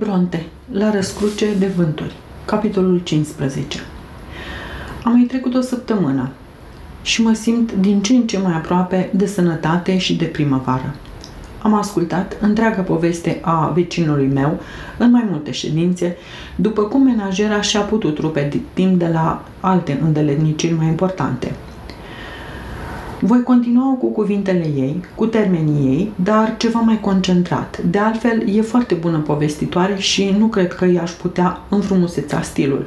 Bronte, la răscruce de vânturi, capitolul 15. A mai trecut o săptămână și mă simt din ce în ce mai aproape de sănătate și de primăvară. Am ascultat întreaga poveste a vecinului meu în mai multe ședințe, după cum menajera și-a putut rupe timp de la alte îndeletniciri mai importante. Voi continua cu cuvintele ei, cu termenii ei, dar ceva mai concentrat. De altfel, e foarte bună povestitoare și nu cred că i-aș putea înfrumuseța stilul.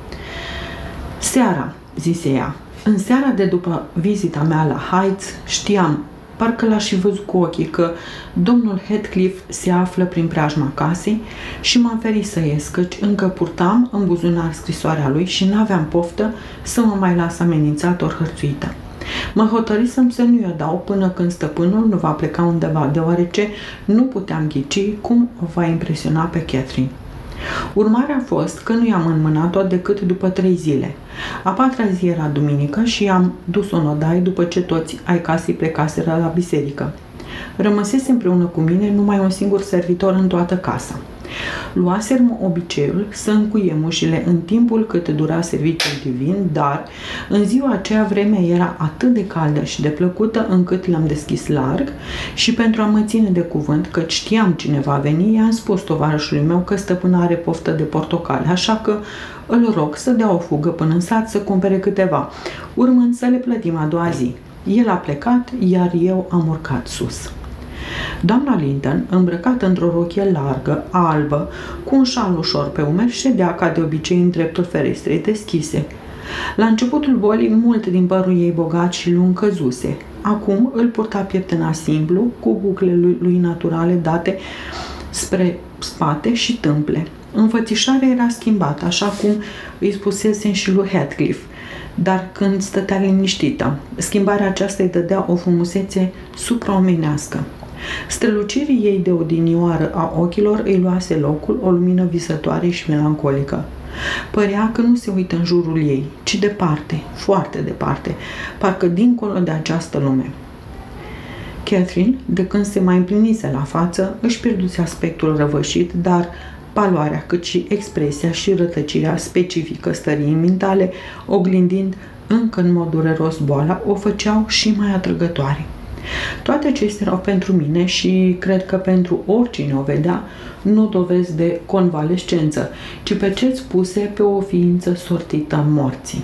Seara, zise ea. În seara de după vizita mea la Heights, știam, parcă l-aș fi văzut cu ochii, că domnul Heathcliff se află prin preajma casei și m-am ferit să ies, căci încă purtam în buzunar scrisoarea lui și n-aveam poftă să mă mai las amenințat ori hărțuită. Mă hotărâsem să nu-i o dau până când stăpânul nu va pleca undeva, deoarece nu puteam ghici cum o va impresiona pe Catherine. Urmarea a fost că nu i-am înmânat-o decât după 3 zile. A 4-a zi era duminică și i-am dus-o în odaie după ce toți ai casei plecaseră la biserică. Rămăsese împreună cu mine numai un singur servitor în toată casa. Luaserm obiceiul să încuiem ușile în timpul cât dura serviciul divin, dar în ziua aceea vremea era atât de caldă și de plăcută încât l-am deschis larg și pentru a mă ține de cuvânt, că știam cine va veni, i-am spus tovarășului meu că stăpâna are poftă de portocale, așa că îl rog să dea o fugă până în sat să cumpere câteva, urmând să le plătim a doua zi. El a plecat, iar eu am urcat sus. Doamna Linton, îmbrăcată într-o rochie largă, albă, cu un șal ușor pe umeri, ședea ca de obicei în dreptul ferestrei deschise. La începutul bolii, mult din părul ei bogat și lung căzuse. Acum îl purta pieptena simplu, cu buclele lui naturale date spre spate și tâmple. Înfățișarea era schimbată, așa cum îi spusesem și lui Heathcliff, dar când stătea liniștită. Schimbarea aceasta îi dădea o frumusețe supraomenească. Strălucirii ei de odinioară a ochilor îi luase locul o lumină visătoare și melancolică. Părea că nu se uită în jurul ei, ci departe, foarte departe, parcă dincolo de această lume. Catherine, de când se mai împlinise la față, își pierduse aspectul răvășit, dar paloarea, cât și expresia și rătăcirea specifică stării mentale, oglindind încă în mod dureros boala, o făceau și mai atrăgătoare. Toate acestea erau pentru mine și cred că pentru oricine o vedea, nu dovezi de convalescență, ci perceți puse pe o ființă sortită morții.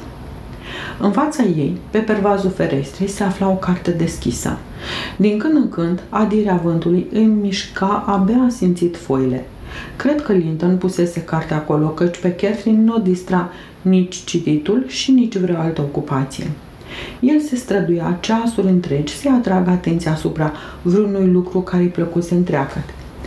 În fața ei, pe pervazul ferestrei, se afla o carte deschisă. Din când în când, adirea vântului îmi mișca abia asimțit foile. Cred că Linton pusese cartea acolo, căci pe Catherine nu o distra nici cititul și nici vreo altă ocupație. El se străduia ceasuri întregi să-i atragă atenția asupra vreunui lucru care îi plăcuse întreagăt.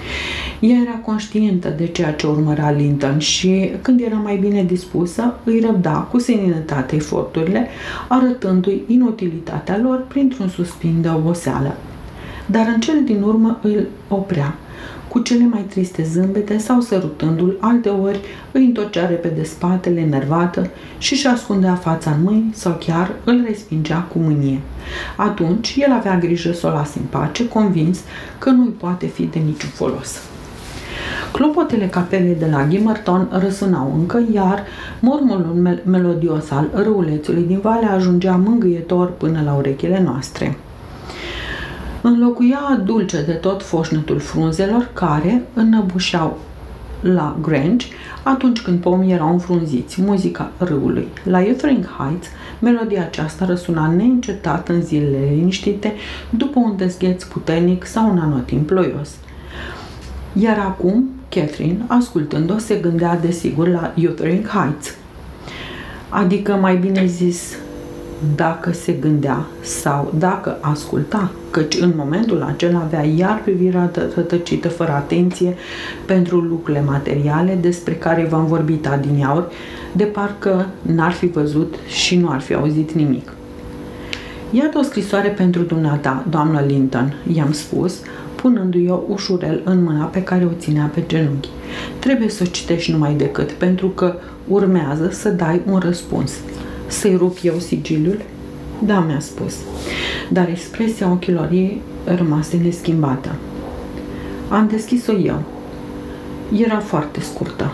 Ea era conștientă de ceea ce urmărea Linton și, când era mai bine dispusă, îi răbda cu seninătate eforturile, arătându-i inutilitatea lor printr-un suspin de oboseală. Dar în cele din urmă îl oprea, cu cele mai triste zâmbete sau sărutându-l, alteori îi întorcea repede spatele enervată și își ascundea fața în mâini sau chiar îl respingea cu mânie. Atunci el avea grijă să o lase în pace, convins că nu-i poate fi de niciun folos. Clopotele capelei de la Gimmerton răsunau încă, iar murmurul melodios al râulețului din vale ajungea mângâietor până la urechile noastre. Înlocuia dulce de tot foșnetul frunzelor care înnăbușeau la Grange atunci când pomii erau înfrunziți, muzica râului. La Wuthering Heights, melodia aceasta răsuna neîncetat în zilele liniștite după un dezgheț puternic sau un anotimp ploios. Iar acum, Catherine, ascultând-o, se gândea desigur la Wuthering Heights. Adică, mai bine zis, dacă se gândea sau dacă asculta, căci în momentul acela avea iar privirea rătăcită fără atenție pentru lucrurile materiale despre care v-am vorbit adineauri, de parcă n-ar fi văzut și nu ar fi auzit nimic. Iată o scrisoare pentru dumneata, doamnă Linton, i-am spus, punându-i o ușurel în mâna pe care o ținea pe genunchi. Trebuie să o citești numai decât, pentru că urmează să dai un răspuns. Să-i rup eu sigiliul? Da, mi-a spus. Dar expresia ochilor ei rămase neschimbată. Am deschis-o eu. Era foarte scurtă.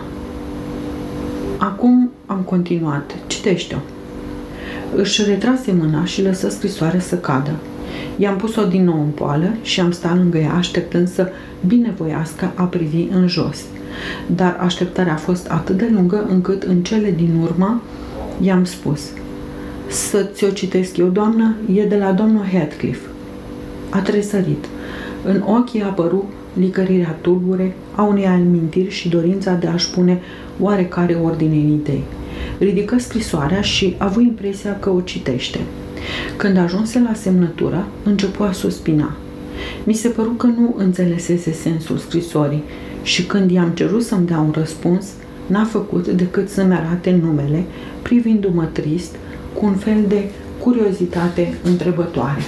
Acum am continuat. Citește-o. Își retrase mâna și lăsă scrisoarea să cadă. I-am pus-o din nou în poală și am stat lângă ea, așteptând să binevoiască a privi în jos. Dar așteptarea a fost atât de lungă încât în cele din urmă i-am spus: să ți-o citesc eu, doamnă? E de la domnul Heathcliff. A tresărit. În ochi i-a apărut licărirea tulbure a unei amintiri și dorința de a-și pune oarecare ordine în idei. Ridică scrisoarea și a avut impresia că o citește. Când ajunse la semnătură, începu a suspina. Mi se păru că nu înțelesese sensul scrisorii și când i-am cerut să-mi dea un răspuns, n-a făcut decât să-mi arate numele, privindu-mă trist, cu un fel de curiozitate întrebătoare.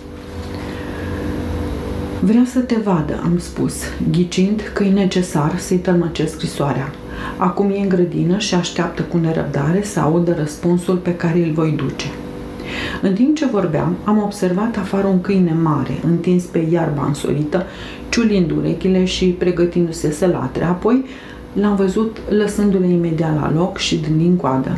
Vrea să te vadă, am spus, ghicind că e necesar să-i tălmăcesc scrisoarea. Acum e în grădină și așteaptă cu nerăbdare să audă răspunsul pe care îl voi duce. În timp ce vorbeam, am observat afară un câine mare, întins pe iarba însorită, ciulind urechile și pregătindu-se să latre. Apoi l-am văzut lăsându-le imediat la loc și dândind coadă.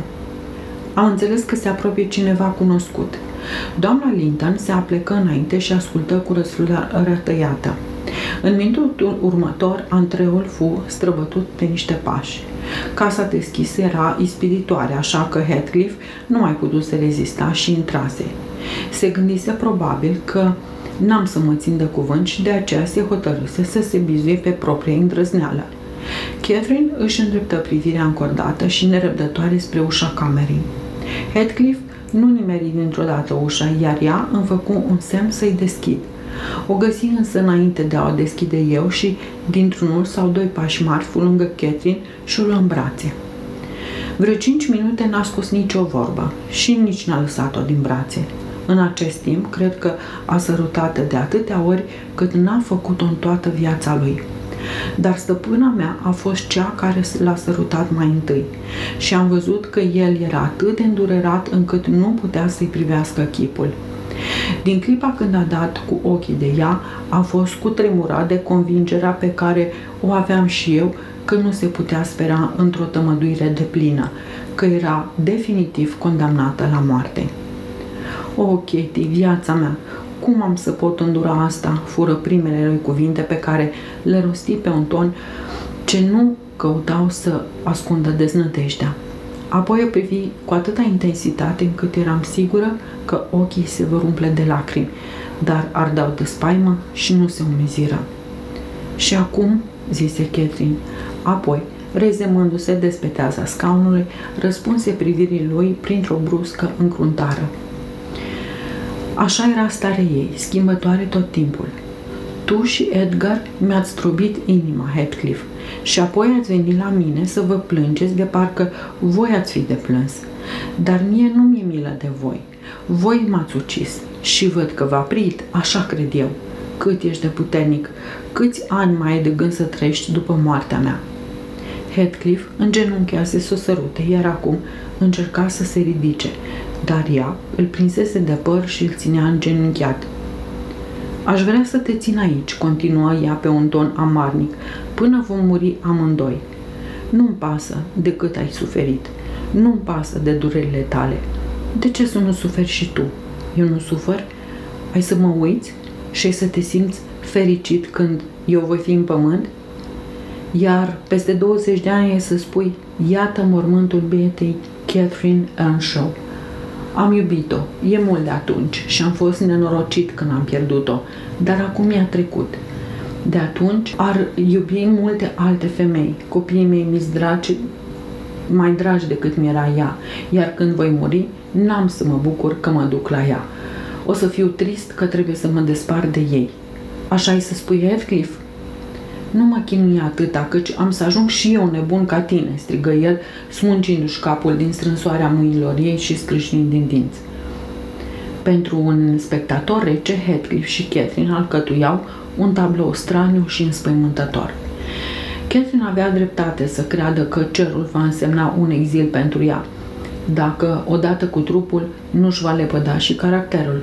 Am înțeles că se apropie cineva cunoscut. Doamna Linton se aplecă înainte și ascultă cu răsfrângere tăiată. În minutul următor, antreul fu străbătut pe niște pași. Casa deschisă era ispititoare, așa că Heathcliff nu mai putuse rezista și intrase. Se gândise probabil că n-am să mă țin de cuvânt și de aceea se hotărâse să se bizuie pe propria îndrăzneală. Catherine își îndreptă privirea încordată și nerăbdătoare spre ușa camerei. Heathcliff nu nimeri dintr-o dată ușa, iar ea îmi făcu un semn să-i deschid. O găsi însă înainte de a o deschide eu și, dintr-unul sau doi pași mari, fu lângă Catherine și o luă în brațe. Vreo 5 minute n-a scos nicio vorbă și nici n-a lăsat-o din brațe. În acest timp, cred că a sărutat de atâtea ori cât n-a făcut-o în toată viața lui. Dar stăpâna mea a fost cea care l-a sărutat mai întâi și am văzut că el era atât de îndurerat încât nu putea să-i privească chipul. Din clipa când a dat cu ochii de ea, a fost cutremurat de convingerea pe care o aveam și eu că nu se putea spera într-o tămăduire deplină, că era definitiv condamnată la moarte. O, Katie, viața mea, cum am să pot îndura asta?" fură primele lui cuvinte pe care le rosti pe un ton ce nu căutau să ascundă deznădejdea. Apoi o privi cu atâta intensitate încât eram sigură că ochii se vor umple de lacrimi, dar ardeau de spaimă și nu se umeziră. Și acum, zise Catherine, apoi, rezemându-se de speteaza scaunului, răspunse privirii lui printr-o bruscă încruntare. Așa era starea ei, schimbătoare tot timpul. Tu și Edgar mi-ați strobit inima, Heathcliff, și apoi ați venit la mine să vă plângeți de parcă voi ați fi de plâns. Dar mie nu mi-e milă de voi. Voi m-ați ucis și văd că v-a prit, așa cred eu. Cât ești de puternic, câți ani mai ai de gând să trăiești după moartea mea? Heathcliff îngenunchease să o sărute, iar acum încerca să se ridice, dar ea îl prinsese de păr și îl ținea îngenunchiat. Aș vrea să te țin aici, continuă ea pe un ton amarnic, până vom muri amândoi. Nu-mi pasă de cât ai suferit. Nu-mi pasă de durerile tale. De ce să nu suferi și tu? Eu nu sufăr? Ai să mă uiți și ai să te simți fericit când eu voi fi în pământ? Iar peste 20 de ani e să spui, iată mormântul bietei Catherine Earnshaw. Am iubit-o, e mult de atunci și am fost nenorocit când am pierdut-o, dar acum mi-a trecut. De atunci ar iubi multe alte femei, copiii mei mi-s dragi, mai dragi decât mi-era ea, iar când voi muri, n-am să mă bucur că mă duc la ea. O să fiu trist că trebuie să mă despart de ei. Așa-i să spui, Heathcliff? Nu mă chinui atâta, căci am să ajung și eu nebun ca tine, strigă el, smungindu-și capul din strânsoarea mâinilor ei și scrâșnind din dinți. Pentru un spectator rece, Heathcliff și Catherine alcătuiau un tablou straniu și înspăimântător. Catherine avea dreptate să creadă că cerul va însemna un exil pentru ea, dacă, odată cu trupul, nu-și va lepăda și caracterul.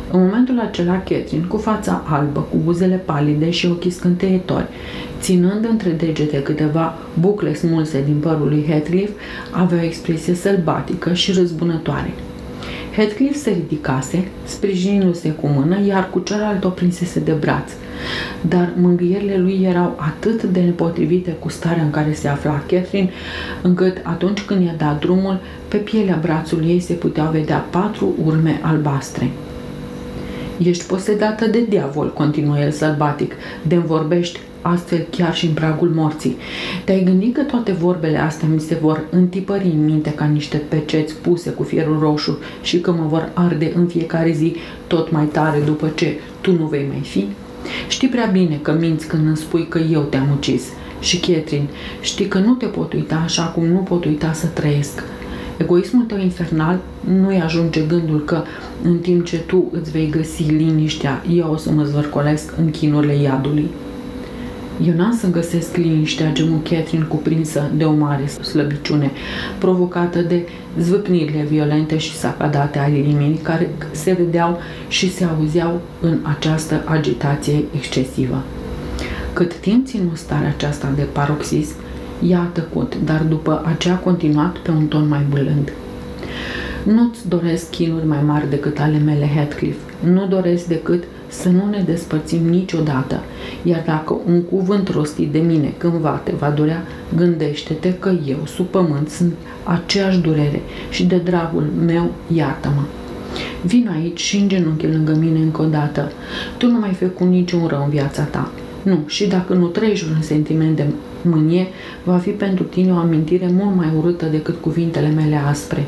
În momentul acela, Catherine, cu fața albă, cu buzele palide și ochii scânteitori, ținând între degete câteva bucle smulse din părul lui Heathcliff, avea o expresie sălbatică și răzbunătoare. Heathcliff se ridicase, sprijinindu-se cu mână, iar cu cealaltă o prinsese de braț. Dar mângâierile lui erau atât de nepotrivite cu starea în care se afla Catherine, încât atunci când i-a dat drumul, pe pielea brațului ei se puteau vedea 4 urme albastre. "Ești posedată de diavol," continuă el sălbatic, "de-mi vorbești astfel chiar și în pragul morții. Te-ai gândit că toate vorbele astea mi se vor întipări în minte ca niște peceți puse cu fierul roșu și că mă vor arde în fiecare zi tot mai tare după ce tu nu vei mai fi? Știi prea bine că minți când îmi spui că eu te-am ucis. Și, Catherine, știi că nu te pot uita așa cum nu pot uita să trăiesc. Egoismul tău infernal nu-i ajunge gândul că, în timp ce tu îți vei găsi liniștea, eu o să mă zvârcolesc în chinurile iadului." "Eu n-am să găsesc liniștea," gemu Catherine, cuprinsă de o mare slăbiciune, provocată de zvâcnirile violente și sacadate ale inimii care se vedeau și se auzeau în această agitație excesivă. Cât timp ținu starea aceasta de paroxism, ea a tăcut, dar după aceea a continuat pe un ton mai blând. "Nu-ți doresc chinuri mai mari decât ale mele, Heathcliff. Nu doresc decât să nu ne despărțim niciodată, iar dacă un cuvânt rostit de mine cândva te va durea, gândește-te că eu, sub pământ, sunt aceeași durere și de dragul meu, iartă-mă. Vino aici și îngenunchi lângă mine încă o dată. Tu nu mai făcut niciun rău în viața ta. Nu, și dacă nu trăiești un sentiment de mânie, va fi pentru tine o amintire mult mai urâtă decât cuvintele mele aspre.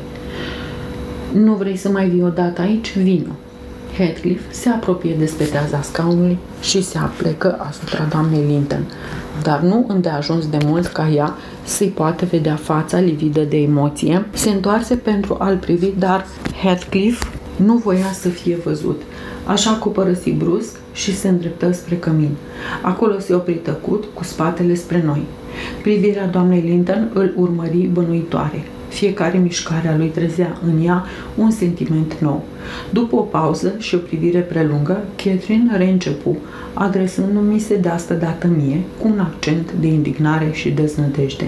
Nu vrei să mai vii odată aici? Vino." Heathcliff se apropie de speteaza scaunului și se aplecă asupra doamnei Linton, dar nu îndeajuns de mult ca ea să-i poată vedea fața lividă de emoție. Se întoarse pentru a-l privi, dar Heathcliff nu voia să fie văzut, așa că o părăsi brusc și se îndreptă spre cămin. Acolo se opri tăcut, cu spatele spre noi. Privirea doamnei Linton îl urmări bănuitoare. Fiecare mișcare a lui trezea în ea un sentiment nou. După o pauză și o privire prelungă, Catherine reîncepu, adresându-mi se de asta dată mie, cu un accent de indignare și deznădejde.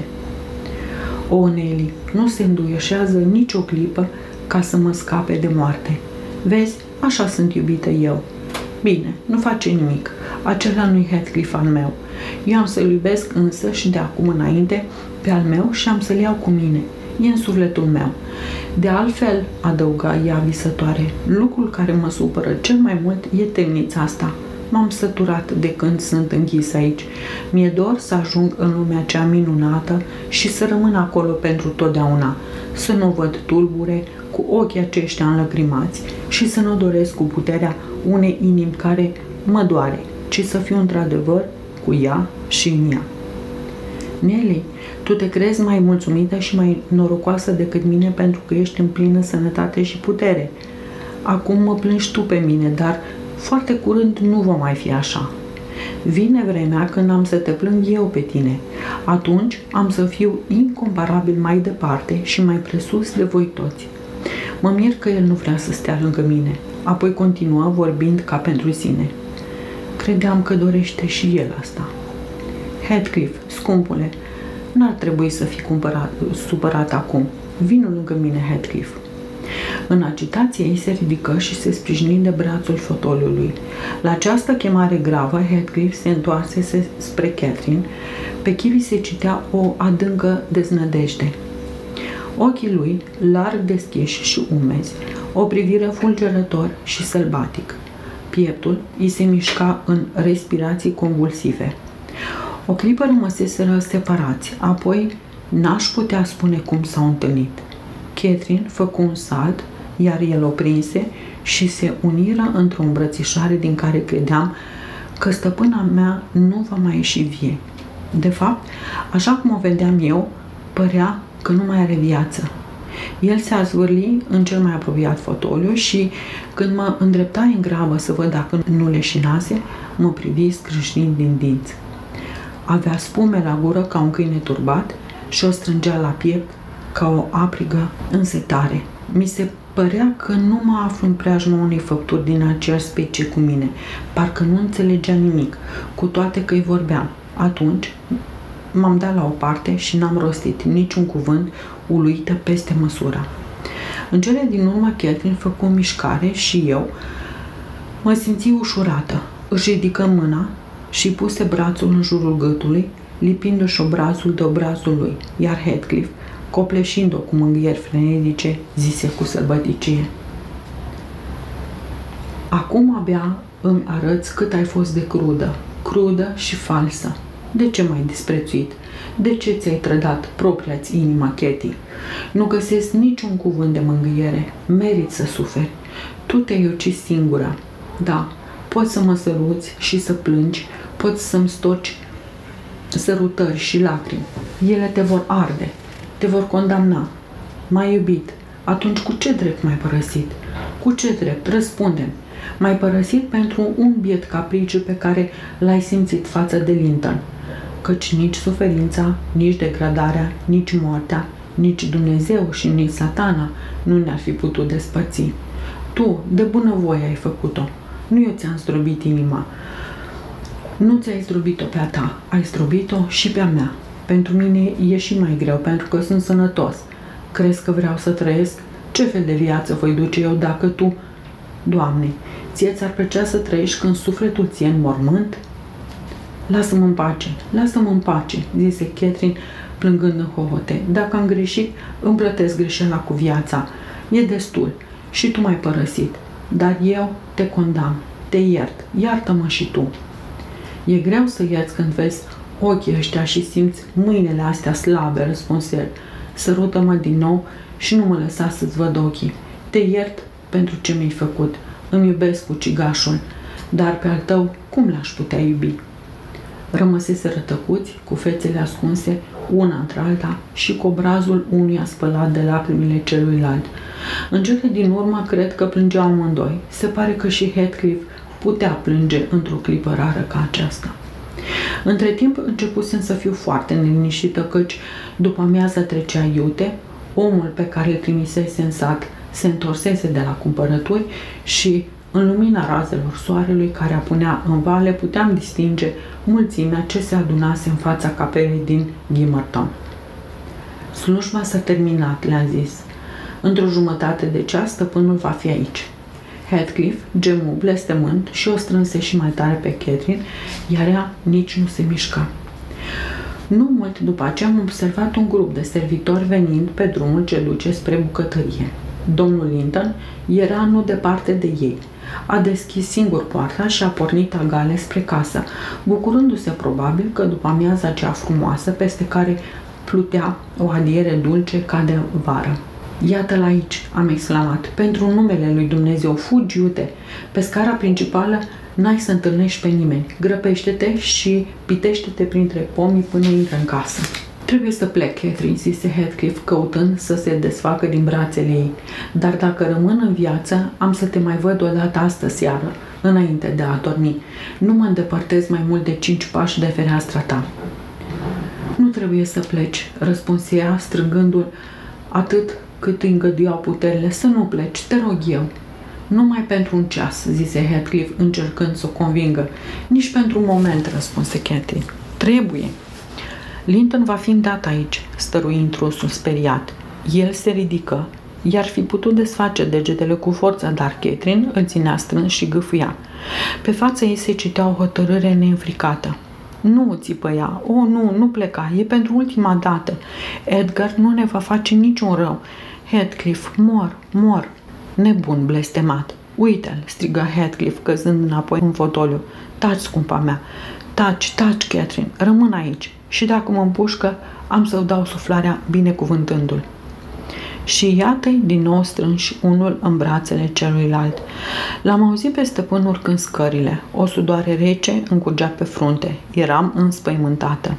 "O, Nelly, nu se înduioșează nicio clipă ca să mă scape de moarte. Vezi, așa sunt iubită eu. Bine, nu face nimic. Acela nu-i Heathcliff al meu. Eu am să-l iubesc însă și de acum înainte pe al meu și am să-l iau cu mine. E în sufletul meu. De altfel," adăuga ea visătoare, "lucrul care mă supără cel mai mult e temnița asta. M-am săturat de când sunt închis aici. Mi-e dor să ajung în lumea cea minunată și să rămân acolo pentru totdeauna, să nu văd tulbure cu ochii aceștia înlăcrimați și să nu doresc cu puterea unei inimi care mă doare, ci să fiu într-adevăr cu ea și în ea." "Nelly, tu te crezi mai mulțumită și mai norocoasă decât mine pentru că ești în plină sănătate și putere. Acum mă plângi tu pe mine, dar foarte curând nu va mai fi așa. Vine vremea când am să te plâng eu pe tine. Atunci am să fiu incomparabil mai departe și mai presus de voi toți." Mă mir că el nu vrea să stea lângă mine. Apoi continuă vorbind ca pentru sine. "Credeam că dorește și el asta." "Heathcliff, scumpule, n-ar trebui să fii supărat acum. Vino lângă mine, Heathcliff." În agitație ei se ridică și se sprijini de brațul fotoliului. La această chemare gravă, Heathcliff se întoarse spre Catherine. Pe chipii se citea o adâncă deznădejde. Ochii lui, larg deschiși și umezi, o privire fulgerător și sălbatic. Pieptul îi se mișca în respirații convulsive. O clipă rămăseseră separați, apoi n-aș putea spune cum s-au întâlnit. Catherine făcu un salt, iar el o prinse și se uniră într-o îmbrățișare din care credeam că stăpâna mea nu va mai ieși vie. De fapt, așa cum o vedeam eu, părea că nu mai are viață. El se azvârli în cel mai apropiat fotoliu și, când mă îndreptai în grabă să văd dacă nu leșinase, mă privi scrâșnind din dinți. Avea spume la gură ca un câine turbat și o strângea la piept ca o aprigă însetare. Mi se Părea că nu mă aflu în preajma unei făpturi din aceeași specie cu mine. Parcă nu înțelegea nimic, cu toate că îi vorbeam. Atunci m-am dat la o parte și n-am rostit niciun cuvânt, uluită peste măsură. În cele din urmă, Catherine făcu o mișcare și eu mă simți ușurată. Își ridică mâna și puse brațul în jurul gâtului, lipindu-și obrazul de obrazul lui, iar Heathcliff, copleșind-o cu mângâieri frenetice, zise cu sălbăticie: acum abia îmi arăți cât ai fost de crudă și falsă. De ce m-ai disprețuit? De ce ți-ai trădat propria-ți inima, Cathy? Nu găsesc niciun cuvânt de mângâiere. Meriți să suferi. Tu te-ai ucis singura. Da, poți să mă săruți și să plângi, poți să-mi storci sărutări și lacrimi. Ele te vor arde, te vor condamna. M-ai iubit. Atunci cu ce drept m-ai părăsit? Cu ce drept? Răspunde-mi. M-ai părăsit pentru un biet capriciu pe care l-ai simțit față de Linton. Căci nici suferința, nici degradarea, nici moartea, nici Dumnezeu și nici Satana nu ne-ar fi putut despărți. Tu, de bunăvoie, ai făcut-o. Nu eu ți-am zdrobit inima. Nu ți-ai zdrobit-o pe a ta, ai zdrobit-o și pe a mea. Pentru mine e și mai greu, pentru că sunt sănătos. Crezi că vreau să trăiesc? Ce fel de viață voi duce eu dacă tu... Doamne, ție ți-ar plăcea să trăiești când sufletul ție în mormânt? Lasă-mă în pace, zise Catherine, plângând în hohote. Dacă am greșit, îmi plătesc greșeala cu viața. E destul și tu m-ai părăsit, dar eu te condamn, te iert, iartă-mă și tu. E greu să ierți când vezi ochii ăștia și simți mâinile astea slabe, răspuns el. Sărută-mă din nou și nu mă lăsa să-ți văd ochii. Te iert pentru ce mi-ai făcut. Îmi iubesc ucigașul, dar pe al tău cum l-aș putea iubi? Rămăseseră tăcuți, cu fețele ascunse, una între alta și cu obrazul unuia spălat de lacrimile celuilalt. În cele din urmă, cred că plângeau amândoi. Se pare că și Heathcliff putea plânge într-o clipă rară ca aceasta. Între timp începusem să fiu foarte neliniștită, căci după amiaza trecea iute, omul pe care îl trimisese în sat se întorsese de la cumpărături și, în lumina razelor soarelui care apunea în vale, puteam distinge mulțimea ce se adunase în fața capelei din Gimmerton. Slujba s-a terminat, le-am zis. Într-o jumătate de ceas, stăpânul va fi aici. Heathcliff gemu blestemând și o strânse și mai tare pe Catherine, iar ea nici nu se mișca. Nu mult după aceea am observat un grup de servitori venind pe drumul ce duce spre bucătărie. Domnul Linton era nu departe de ei. A deschis singur poarta și a pornit agale spre casă, bucurându-se probabil că după amiaza cea frumoasă, peste care plutea o adiere dulce ca de vară. Iată-l aici, am exclamat, pentru numele lui Dumnezeu, fugi, iute, pe scara principală n-ai să întâlnești pe nimeni, grăpește-te și pitește-te printre pomii până intră în casă. Trebuie să plec, Catherine, zise Heathcliff, căutând să se desfacă din brațele ei, dar dacă rămân în viață, am să te mai văd odată astă seară, înainte de a dormi. Nu mă îndepărtez mai mult de 5 pași de fereastra ta. Nu trebuie să pleci, răspunse ea, strângându-l atât cât îi îngăduiau puterile. Să nu pleci, te rog eu. Numai pentru un ceas, zise Heathcliff, încercând să o convingă. Nici pentru un moment, răspunse Catherine. Trebuie. Linton va fi îndat aici, stărui intrusul speriat. El se ridică, i-ar fi putut desface degetele cu forța, dar Catherine îl ținea strâns și gâfâia. Pe fața ei se citea o hotărâre neînfricată. Nu, țipă ea. O, nu pleca. E pentru ultima dată. Edgar nu ne va face niciun rău. Heathcliff, mor. Nebun, blestemat. Uite-l, strigă Heathcliff, căzând înapoi în fotoliu. Taci, scumpa mea. Taci, Catherine. Rămân aici. Și dacă mă împușcă, am să-i dau suflarea binecuvântându-l. Și iată-i din nou strânși unul în brațele celuilalt. L-am auzit pe stăpân urcând scările. O sudoare rece încurgea pe frunte. Eram înspăimântată.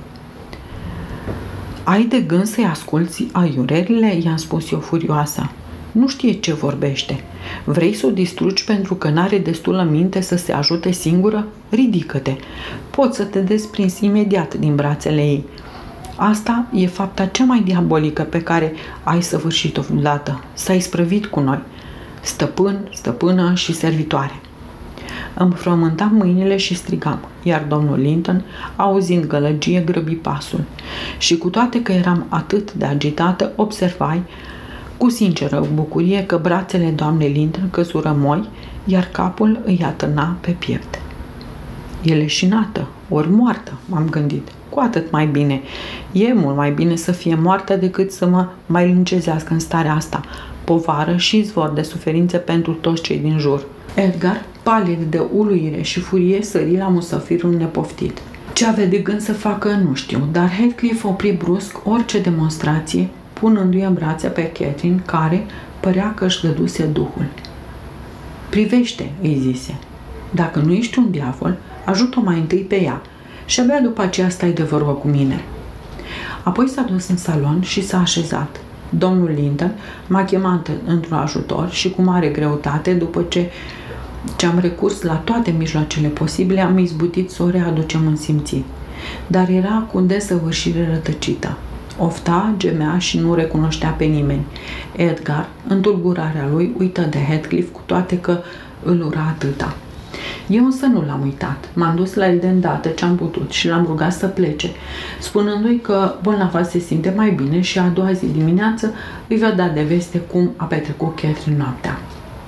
Ai de gând să-i asculți aiurerile? I-am spus eu furioasă. Nu știe ce vorbește. Vrei să o distrugi pentru că n-are destulă minte să se ajute singură? Ridică-te. Poți să te desprinzi imediat din brațele ei. Asta e fapta cea mai diabolică pe care ai săvârșit-o vreodată. S-a isprăvit cu noi. stăpân, stăpână și servitoare. Îmi frământam mâinile și strigam, iar domnul Linton, auzind gălăgie, grăbi pasul. Și cu toate că eram atât de agitată, observai cu sinceră bucurie că brațele doamnei Linton căzură moi, iar capul îi atârna pe piept. E leșinată, ori moartă, m-am gândit. Cu atât mai bine. E mult mai bine să fie moartă decât să mă mai lungezească în starea asta, povară și izvor de suferință pentru toți cei din jur. Edgar, palid de uluire și furie, sări la musafirul nepoftit. Ce avea de gând să facă, nu știu, dar Heathcliff opri brusc orice demonstrație, punându-i în brațe pe Catherine, care părea că își dăduse duhul. Privește, îi zise. Dacă nu ești un diavol, ajută-o mai întâi pe ea și abia după aceea stai de vorbă cu mine. Apoi s-a dus în salon și s-a așezat. Domnul Linton m-a chemat într-un ajutor și cu mare greutate, după ce am recurs la toate mijloacele posibile, am izbutit să o readucem în simțiri. Dar era cu desăvârșire rătăcită. Ofta, gemea și nu recunoștea pe nimeni. Edgar, în tulburarea lui, uită de Heathcliff, cu toate că îl ura atâta. Eu însă nu l-am uitat. M-am dus la el de îndată ce am putut și l-am rugat să plece, spunându-i că bolnava se simte mai bine și a doua zi dimineață îi va da de veste cum a petrecut Catherine noaptea.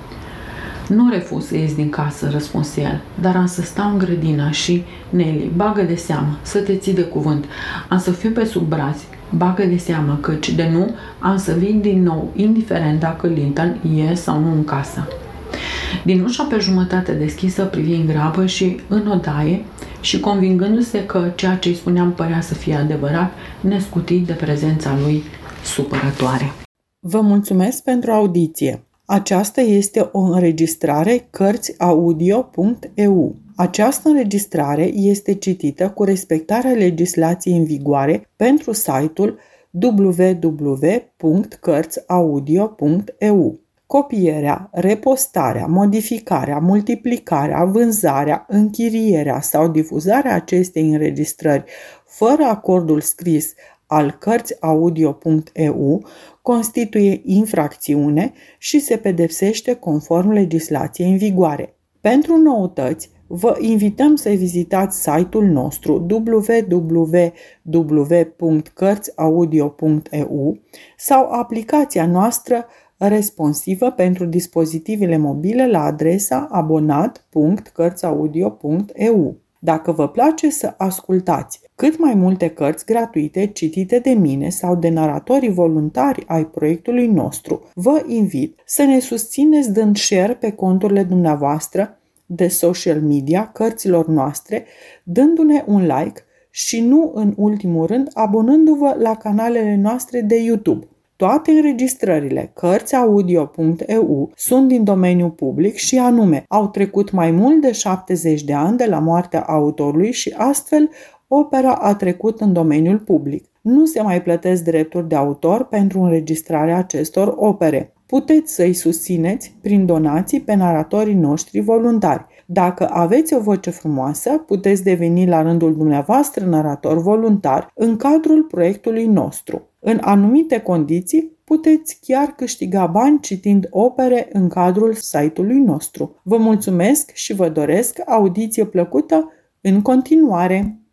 Nu refuz să ies din casă, răspunse el, dar am să stau în grădină și, Nelly, bagă de seamă, să te ții de cuvânt, am să fiu pe sub brazi, bagă de seamă, căci de nu am să vin din nou, indiferent dacă Linton e sau nu în casă. Din ușa pe jumătate deschisă privi în grabă și în odaie și, convingându-se că ceea ce îi spuneam părea să fie adevărat, ne scuti de prezența lui supărătoare. Vă mulțumesc pentru audiție. Aceasta este o înregistrare Cărțiaudio.eu. Această înregistrare este citită cu respectarea legislației în vigoare pentru site-ul www.cărțiaudio.eu. Copierea, repostarea, modificarea, multiplicarea, vânzarea, închirierea sau difuzarea acestei înregistrări fără acordul scris al Cărțiaudio.eu constituie infracțiune și se pedepsește conform legislației în vigoare. Pentru noutăți, vă invităm să vizitați site-ul nostru www.cărțiaudio.eu sau aplicația noastră responsivă pentru dispozitivele mobile la adresa abonat.cărțiaudio.eu. Dacă vă place să ascultați cât mai multe cărți gratuite citite de mine sau de naratorii voluntari ai proiectului nostru, vă invit să ne susțineți dând share pe conturile dumneavoastră de social media cărților noastre, dându-ne un like și, nu în ultimul rând, abonându-vă la canalele noastre de YouTube. Toate înregistrările Cărțiaudio.eu sunt din domeniu public și anume au trecut mai mult de 70 de ani de la moartea autorului și astfel opera a trecut în domeniul public. Nu se mai plătesc drepturi de autor pentru înregistrarea acestor opere. Puteți să-i susțineți prin donații pe naratorii noștri voluntari. Dacă aveți o voce frumoasă, puteți deveni la rândul dumneavoastră narator voluntar în cadrul proiectului nostru. În anumite condiții, puteți chiar câștiga bani citind opere în cadrul site-ului nostru. Vă mulțumesc și vă doresc audiție plăcută în continuare!